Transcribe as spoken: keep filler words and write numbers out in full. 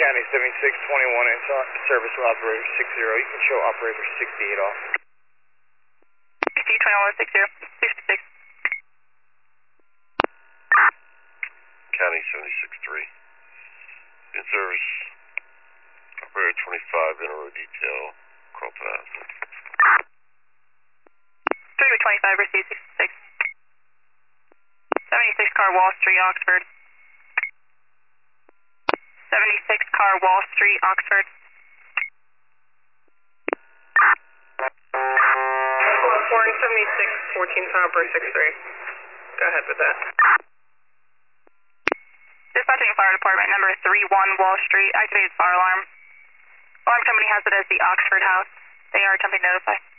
County seventy-six twenty-one in service with operator six zero. You can show operator sixty-eight off. C twenty-one six zero, sixty-six. County seventy-six three. In service, operator twenty-five, interroad detail, call pass. three with twenty-five, receive sixty-six. seventy-six car Wall Street, Oxford. seventy-six car Wall Street, Oxford. four seventy-six, fourteen Hopper, six three. Go ahead with that. Dispatching Fire Department, number three one Wall Street, activated fire alarm. Alarm company has it as the Oxford House. They are attempting to notify.